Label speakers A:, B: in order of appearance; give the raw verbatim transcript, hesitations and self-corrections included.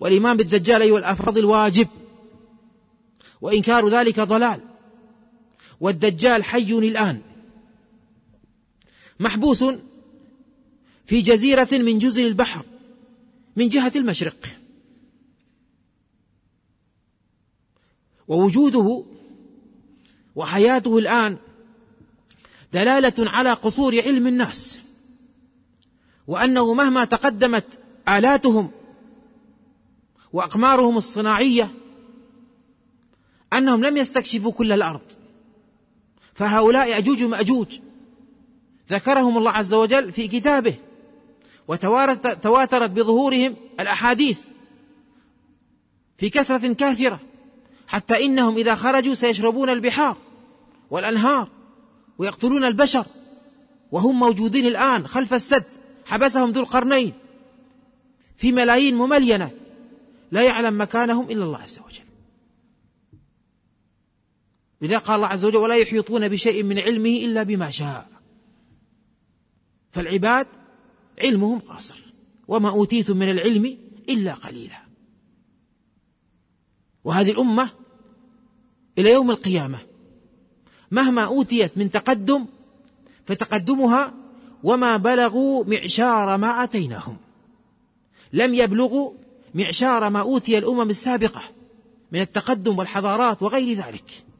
A: والإيمان بالدجال أيها الأفاضل واجب، وإنكار ذلك ضلال. والدجال حي الآن محبوس في جزيرة من جزر البحر من جهة المشرق، ووجوده وحياته الآن دلالة على قصور علم الناس، وأنه مهما تقدمت آلاتهم وأقمارهم الصناعية أنهم لم يستكشفوا كل الأرض. فهؤلاء أجوج مأجوج ذكرهم الله عز وجل في كتابه، وتواترت بظهورهم الأحاديث في كثرة كاثرة، حتى إنهم إذا خرجوا سيشربون البحار والأنهار ويقتلون البشر، وهم موجودين الآن خلف السد، حبسهم ذو القرنين في ملايين مملينة لا يعلم مكانهم إلا الله عز وجل. لذا قال الله عز وجل: ولا يحيطون بشيء من علمه إلا بما شاء. فالعباد علمهم قاصر، وما أوتيتم من العلم إلا قليلا. وهذه الأمة إلى يوم القيامة مهما أوتيت من تقدم فتقدمها وما بلغوا معشار ما أتيناهم، لم يبلغوا معشار ما أوتي الأمم السابقة من التقدم والحضارات وغير ذلك.